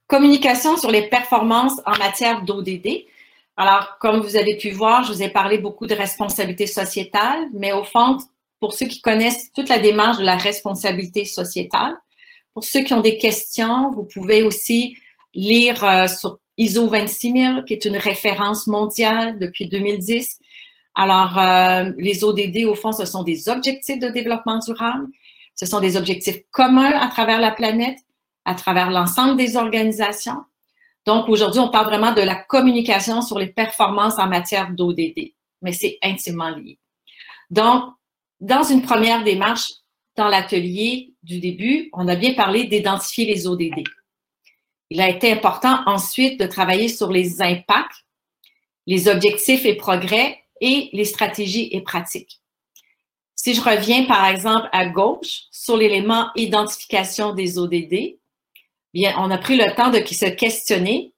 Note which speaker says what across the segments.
Speaker 1: Communication sur les performances en matière d'ODD. Alors, comme vous avez pu voir, je vous ai parlé beaucoup de responsabilité sociétale, mais au fond, pour ceux qui connaissent toute la démarche de la responsabilité sociétale, pour ceux qui ont des questions, vous pouvez aussi lire sur ISO 26000, qui est une référence mondiale depuis 2010. Alors, les ODD, au fond, ce sont des objectifs de développement durable. Ce sont des objectifs communs à travers la planète, à travers l'ensemble des organisations. Donc, aujourd'hui, on parle vraiment de la communication sur les performances en matière d'ODD, mais c'est intimement lié. Donc, dans une première démarche, dans l'atelier du début, on a bien parlé d'identifier les ODD. Il a été important ensuite de travailler sur les impacts, les objectifs et progrès et les stratégies et pratiques. Si je reviens, par exemple, à gauche, sur l'élément identification des ODD, bien, on a pris le temps de se questionner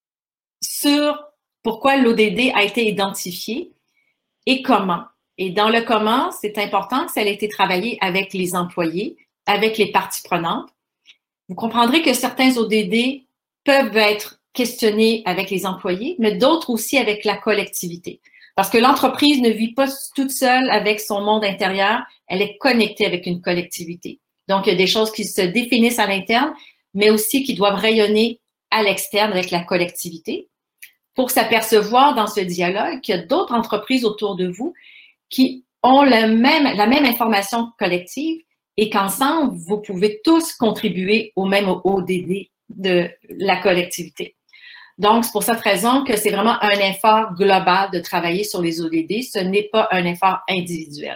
Speaker 1: sur pourquoi l'ODD a été identifié et comment. Et dans le comment, c'est important que ça ait été travaillé avec les employés, avec les parties prenantes. Vous comprendrez que certains ODD peuvent être questionnés avec les employés, mais d'autres aussi avec la collectivité. Parce que l'entreprise ne vit pas toute seule avec son monde intérieur, elle est connectée avec une collectivité. Donc, il y a des choses qui se définissent à l'interne, mais aussi qui doivent rayonner à l'externe avec la collectivité pour s'apercevoir dans ce dialogue qu'il y a d'autres entreprises autour de vous qui ont la même information collective et qu'ensemble, vous pouvez tous contribuer au même ODD de la collectivité. Donc, c'est pour cette raison que c'est vraiment un effort global de travailler sur les ODD. Ce n'est pas un effort individuel.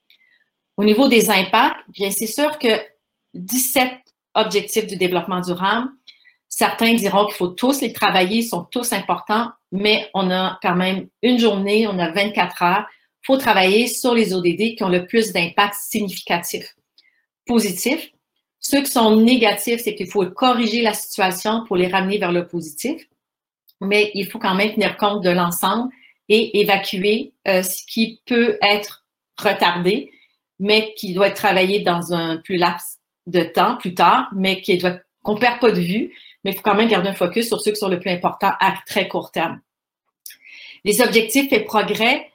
Speaker 1: Au niveau des impacts, bien, c'est sûr que 17 objectifs du développement durable, certains diront qu'il faut tous les travailler, ils sont tous importants, mais on a quand même une journée, on a 24 heures. Il faut travailler sur les ODD qui ont le plus d'impact significatif. Positif. Ceux qui sont négatifs, c'est qu'il faut corriger la situation pour les ramener vers le positif, mais il faut quand même tenir compte de l'ensemble et évacuer ce qui peut être retardé, mais qui doit être travaillé dans un plus laps de temps, plus tard, mais qu'on ne perd pas de vue, mais il faut quand même garder un focus sur ceux qui sont le plus importants à très court terme. Les objectifs et progrès,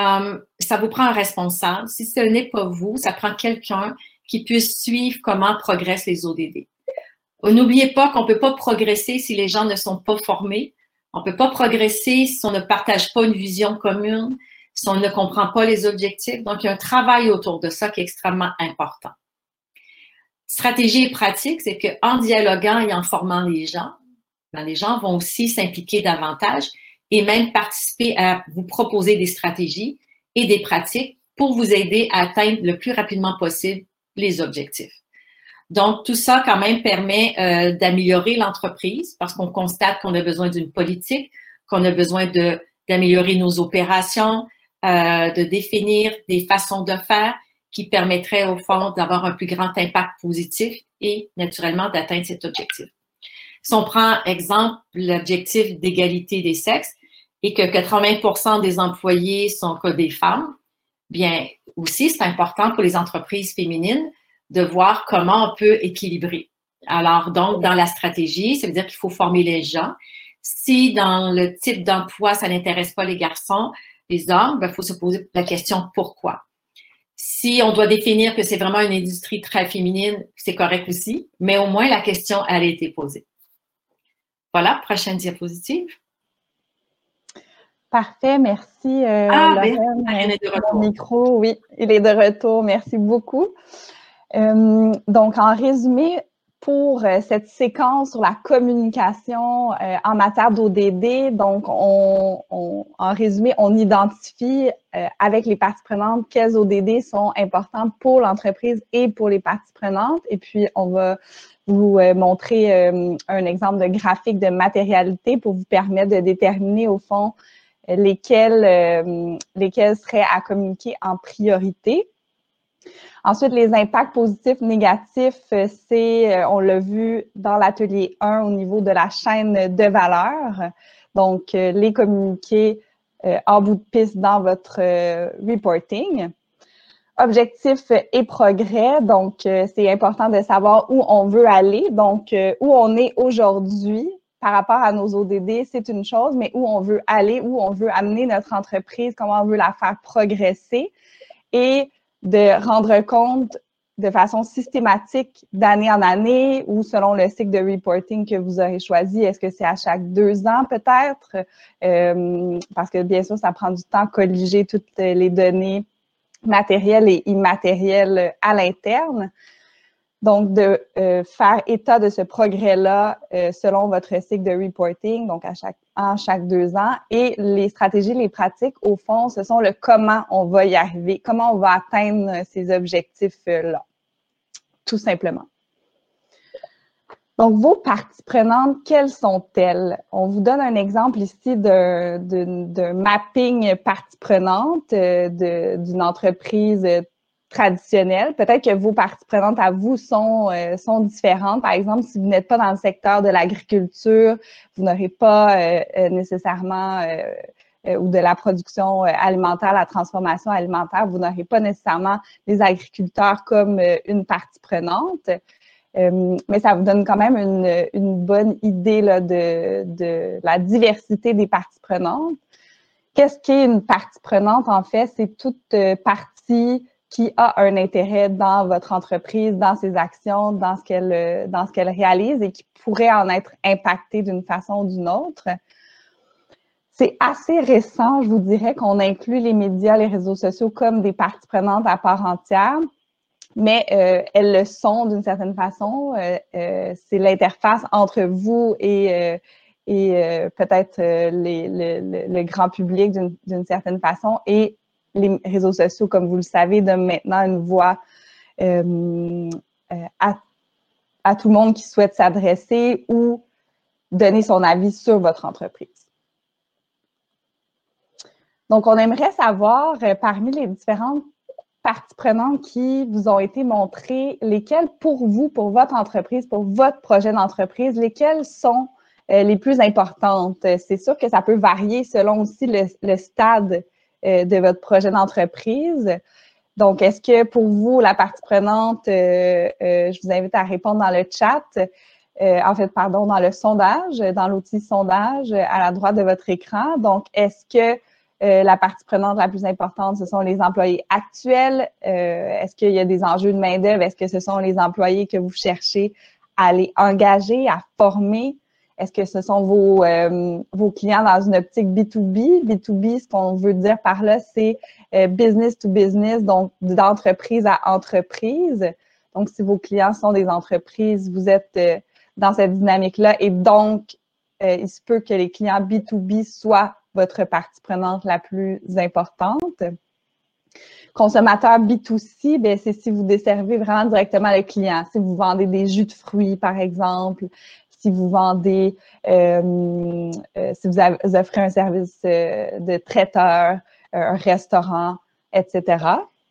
Speaker 1: ça vous prend un responsable. Si ce n'est pas vous, ça prend quelqu'un qui puisse suivre comment progressent les ODD. N'oubliez pas qu'on ne peut pas progresser si les gens ne sont pas formés. On ne peut pas progresser si on ne partage pas une vision commune, si on ne comprend pas les objectifs. Donc, il y a un travail autour de ça qui est extrêmement important. Stratégie et pratique, c'est qu'en dialoguant et en formant les gens vont aussi s'impliquer davantage et même participer à vous proposer des stratégies et des pratiques pour vous aider à atteindre le plus rapidement possible les objectifs. Donc, tout ça, quand même, permet d'améliorer l'entreprise parce qu'on constate qu'on a besoin d'une politique, qu'on a besoin d'améliorer nos opérations, de définir des façons de faire qui permettraient, au fond, d'avoir un plus grand impact positif et, naturellement, d'atteindre cet objectif. Si on prend, exemple, l'objectif d'égalité des sexes et que 80% des employés sont que des femmes, bien, aussi, c'est important pour les entreprises féminines de voir comment on peut équilibrer. Alors, donc, dans la stratégie, ça veut dire qu'il faut former les gens. Si dans le type d'emploi, ça n'intéresse pas les garçons, les hommes, il faut se poser la question pourquoi. Si on doit définir que c'est vraiment une industrie très féminine, c'est correct aussi, mais au moins la question, elle a été posée. Voilà, prochaine diapositive.
Speaker 2: Parfait, merci.
Speaker 1: Lorraine est de retour.
Speaker 2: Mon micro, oui, il est de retour. Merci beaucoup. Donc, en résumé, pour cette séquence sur la communication en matière d'ODD, donc, en résumé, on identifie avec les parties prenantes quels ODD sont importants pour l'entreprise et pour les parties prenantes. Et puis, on va vous montrer un exemple de graphique de matérialité pour vous permettre de déterminer, au fond, lesquels seraient à communiquer en priorité. Ensuite, les impacts positifs, négatifs, c'est, on l'a vu dans l'atelier 1 au niveau de la chaîne de valeur. Donc, les communiquer en bout de piste dans votre reporting. Objectifs et progrès, donc c'est important de savoir où on veut aller, donc où on est aujourd'hui par rapport à nos ODD, c'est une chose, mais où on veut aller, où on veut amener notre entreprise, comment on veut la faire progresser et de rendre compte de façon systématique d'année en année ou selon le cycle de reporting que vous aurez choisi. Est-ce que c'est à chaque 2 ans peut-être? Parce que bien sûr, ça prend du temps à colliger toutes les données matériel et immatériel à l'interne. Donc, de faire état de ce progrès-là selon votre cycle de reporting, donc à chaque 2 ans. Et les stratégies, les pratiques, au fond, ce sont le comment on va y arriver, comment on va atteindre ces objectifs-là, tout simplement. Donc, vos parties prenantes, quelles sont-elles? On vous donne un exemple ici d'un mapping parties prenantes d'une entreprise traditionnelle. Peut-être que vos parties prenantes à vous sont différentes. Par exemple, si vous n'êtes pas dans le secteur de l'agriculture, vous n'aurez pas nécessairement ou de la production alimentaire, la transformation alimentaire, vous n'aurez pas nécessairement les agriculteurs comme une partie prenante. Mais ça vous donne quand même une bonne idée là, de la diversité des parties prenantes. Qu'est-ce qu'est une partie prenante, en fait? C'est toute partie qui a un intérêt dans votre entreprise, dans ses actions, dans ce qu'elle réalise et qui pourrait en être impactée d'une façon ou d'une autre. C'est assez récent, je vous dirais, qu'on inclut les médias, les réseaux sociaux comme des parties prenantes à part entière. Mais elles le sont d'une certaine façon. C'est l'interface entre vous et peut-être le grand public d'une certaine façon et les réseaux sociaux, comme vous le savez, donnent maintenant une voix à tout le monde qui souhaite s'adresser ou donner son avis sur votre entreprise. Donc, on aimerait savoir, parmi les différentes parties prenantes qui vous ont été montrées, lesquelles pour vous, pour votre entreprise, pour votre projet d'entreprise, lesquelles sont les plus importantes? C'est sûr que ça peut varier selon aussi le stade de votre projet d'entreprise. Donc, est-ce que pour vous, la partie prenante, je vous invite à répondre dans le chat, dans le sondage, dans l'outil sondage à la droite de votre écran. Donc, est-ce que la partie prenante la plus importante, ce sont les employés actuels? Est-ce qu'il y a des enjeux de main-d'œuvre? Est-ce que ce sont les employés que vous cherchez à les engager, à former? Est-ce que ce sont vos clients dans une optique B2B? B2B, ce qu'on veut dire par là, c'est business to business, donc d'entreprise à entreprise. Donc, si vos clients sont des entreprises, vous êtes dans cette dynamique-là et donc, il se peut que les clients B2B soient votre partie prenante la plus importante. Consommateur B2C, bien, c'est si vous desservez vraiment directement le client. Si vous vendez des jus de fruits, par exemple, si vous vendez, si vous offrez un service de traiteur, un restaurant, etc.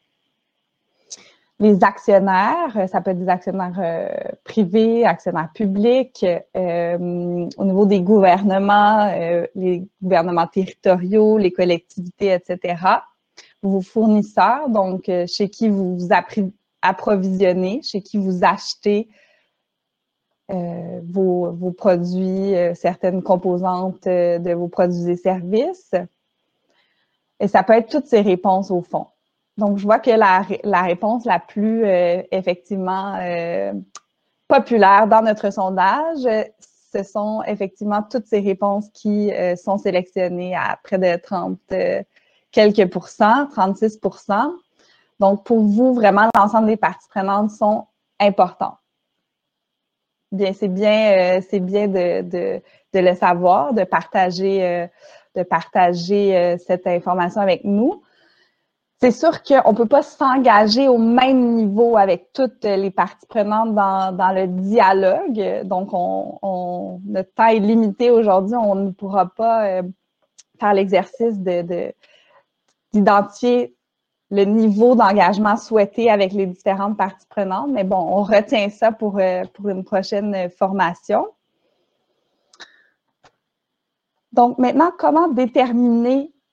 Speaker 2: Les actionnaires, ça peut être des actionnaires privés, actionnaires publics. Au niveau des gouvernements, les gouvernements territoriaux, les collectivités, etc. Vos fournisseurs, donc chez qui vous vous approvisionnez, chez qui vous achetez vos produits, certaines composantes de vos produits et services. Et ça peut être toutes ces réponses au fond. Donc, je vois que la réponse la plus effectivement populaire dans notre sondage, ce sont effectivement toutes ces réponses qui sont sélectionnées à près de 30 quelques pourcents, 36%. Donc, pour vous, vraiment, l'ensemble des parties prenantes sont importantes. Bien, c'est bien de le savoir, de partager cette information avec nous. C'est sûr qu'on ne peut pas s'engager au même niveau avec toutes les parties prenantes dans le dialogue. Donc, notre temps est limité aujourd'hui. On ne pourra pas faire l'exercice d'identifier le niveau d'engagement souhaité avec les différentes parties prenantes. Mais bon, on retient ça pour une prochaine formation. Donc, maintenant, comment déterminer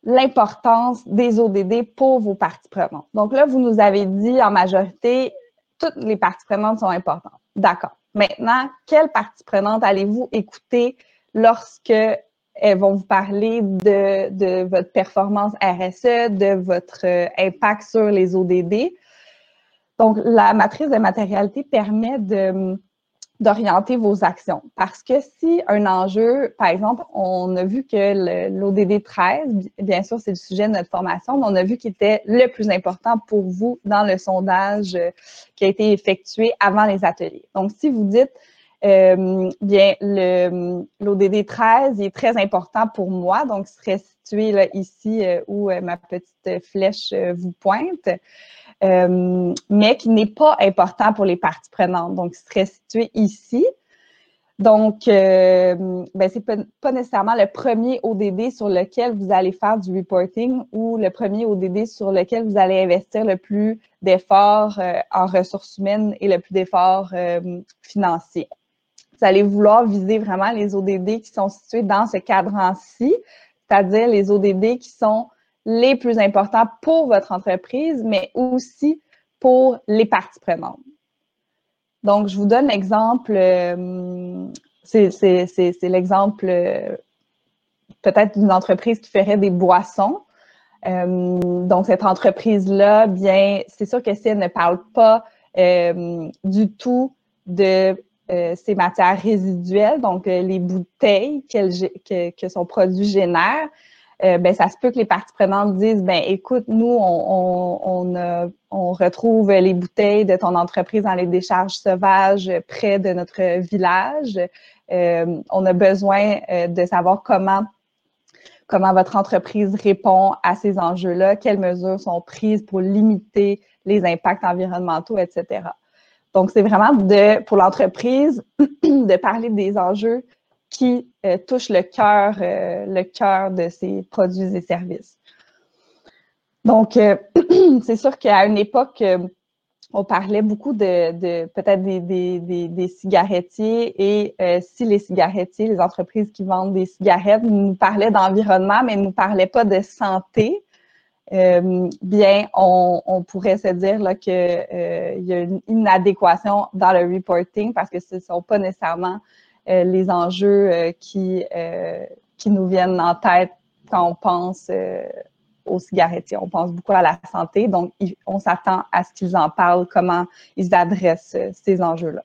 Speaker 2: l'importance des ODD pour vos parties prenantes. Donc là, vous nous avez dit en majorité, toutes les parties prenantes sont importantes. D'accord. Maintenant, quelles parties prenantes allez-vous écouter lorsque elles vont vous parler de votre performance RSE, de votre impact sur les ODD? Donc, la matrice de matérialité permet d'orienter vos actions. Parce que si un enjeu, par exemple, on a vu que l'ODD 13, bien sûr, c'est le sujet de notre formation, mais on a vu qu'il était le plus important pour vous dans le sondage qui a été effectué avant les ateliers. Donc, si vous dites, bien, l'ODD 13 est très important pour moi, donc il serait situé là, ici où ma petite flèche vous pointe. Mais qui n'est pas important pour les parties prenantes. Donc, il serait situé ici. Donc, ben, c'est pas nécessairement le premier ODD sur lequel vous allez faire du reporting ou le premier ODD sur lequel vous allez investir le plus d'efforts en ressources humaines et le plus d'efforts financiers. Vous allez vouloir viser vraiment les ODD qui sont situés dans ce cadran-ci, c'est-à-dire les ODD qui sont les plus importants pour votre entreprise, mais aussi pour les parties prenantes. Donc, je vous donne l'exemple, c'est l'exemple peut-être d'une entreprise qui ferait des boissons. Donc, cette entreprise-là, bien, c'est sûr que si elle ne parle pas du tout de ces matières résiduelles, donc les bouteilles que son produit génère, ben, ça se peut que les parties prenantes disent, ben, écoute, nous, on retrouve les bouteilles de ton entreprise dans les décharges sauvages près de notre village. On a besoin de savoir comment votre entreprise répond à ces enjeux-là, quelles mesures sont prises pour limiter les impacts environnementaux, etc. Donc, c'est vraiment pour l'entreprise de parler des enjeux qui touchent le cœur de ses produits et services. Donc, c'est sûr qu'à une époque, on parlait beaucoup de peut-être des cigarettiers et si les cigarettiers, les entreprises qui vendent des cigarettes nous parlaient d'environnement, mais ne nous parlaient pas de santé, bien, on pourrait se dire là, qu'il y a une inadéquation dans le reporting parce que ce ne sont pas nécessairement les enjeux qui nous viennent en tête quand on pense aux cigarettiers. On pense beaucoup à la santé, donc on s'attend à ce qu'ils en parlent, comment ils adressent ces enjeux-là.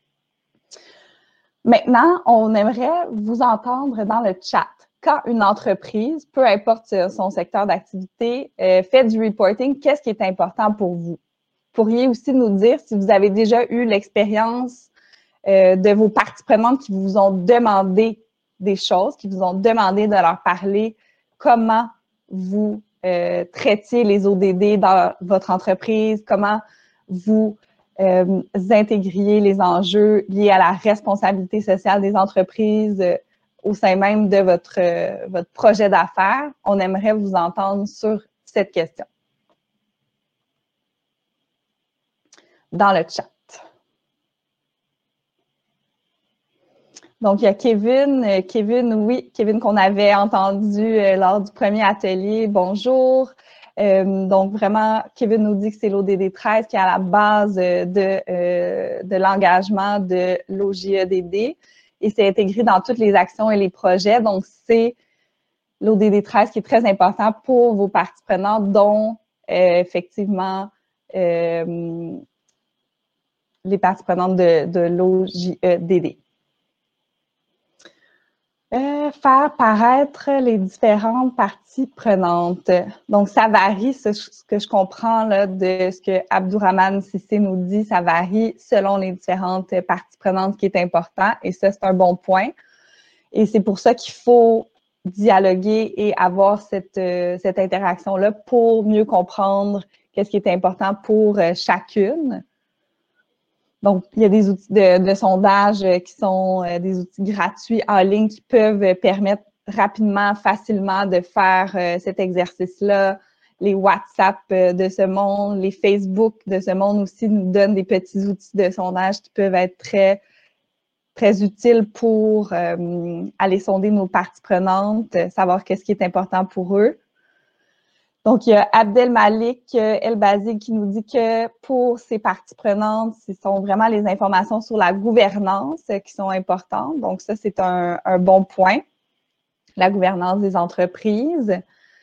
Speaker 2: Maintenant, on aimerait vous entendre dans le chat. Quand une entreprise, peu importe son secteur d'activité, fait du reporting, qu'est-ce qui est important pour vous? Vous pourriez aussi nous dire si vous avez déjà eu l'expérience de vos parties prenantes qui vous ont demandé des choses, qui vous ont demandé de leur parler comment vous traitiez les ODD dans votre entreprise, comment vous intégriez les enjeux liés à la responsabilité sociale des entreprises au sein même de votre projet d'affaires. On aimerait vous entendre sur cette question. Dans le chat. Donc, il y a Kevin qu'on avait entendu lors du premier atelier. Bonjour. Donc, vraiment, Kevin nous dit que c'est l'ODD 13 qui est à la base de l'engagement de l'OJEDD et c'est intégré dans toutes les actions et les projets. Donc, c'est l'ODD 13 qui est très important pour vos parties prenantes, dont effectivement les parties prenantes de l'OJEDD. Faire paraître les différentes parties prenantes. Donc, ça varie, ce que je comprends là, de ce que Abdourahmane Sissé nous dit, ça varie selon les différentes parties prenantes, ce qui est important, et ça, c'est un bon point. Et c'est pour ça qu'il faut dialoguer et avoir cette interaction-là pour mieux comprendre qu'est-ce qui est important pour chacune. Donc, il y a des outils de sondage qui sont des outils gratuits en ligne qui peuvent permettre rapidement, facilement de faire cet exercice-là. Les WhatsApp de ce monde, les Facebook de ce monde aussi nous donnent des petits outils de sondage qui peuvent être très, très utiles pour aller sonder nos parties prenantes, savoir qu'est-ce qui est important pour eux. Donc, il y a Abdel Malik El Bazig qui nous dit que pour ces parties prenantes, ce sont vraiment les informations sur la gouvernance qui sont importantes. Donc, ça, c'est un bon point. La gouvernance des entreprises.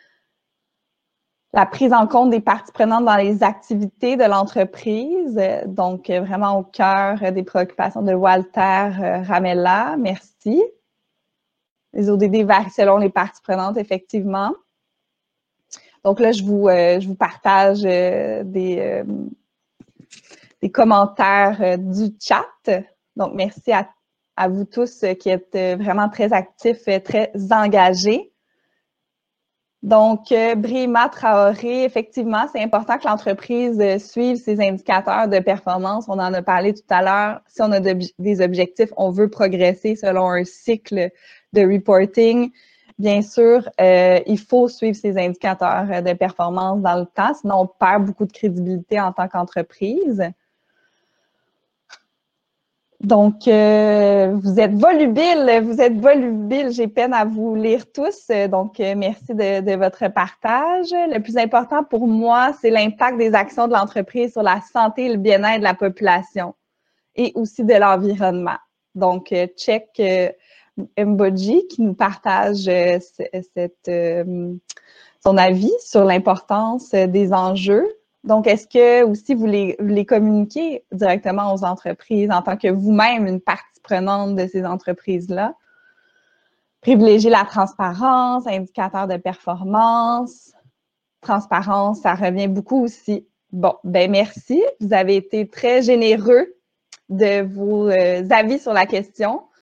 Speaker 2: La prise en compte des parties prenantes dans les activités de l'entreprise. Donc, vraiment au cœur des préoccupations de Walter Ramella. Merci. Les ODD varient selon les parties prenantes, effectivement. Donc là, je vous partage des commentaires du chat. Donc, merci à vous tous qui êtes vraiment très actifs, très engagés. Donc, Brima Traoré, effectivement, c'est important que l'entreprise suive ses indicateurs de performance. On en a parlé tout à l'heure. Si on a des objectifs, on veut progresser selon un cycle de reporting. Bien sûr, il faut suivre ces indicateurs de performance dans le temps, sinon on perd beaucoup de crédibilité en tant qu'entreprise. Donc, vous êtes volubile, j'ai peine à vous lire tous, donc merci de votre partage. Le plus important pour moi, c'est l'impact des actions de l'entreprise sur la santé et le bien-être de la population et aussi de l'environnement. Donc, check Mboji qui nous partage son avis sur l'importance des enjeux. Donc, est-ce que aussi vous les communiquez directement aux entreprises en tant que vous-même une partie prenante de ces entreprises-là? Privilégier la transparence, indicateur de performance. Transparence, ça revient beaucoup aussi. Bon, ben merci. Vous avez été très généreux de vos avis sur la question.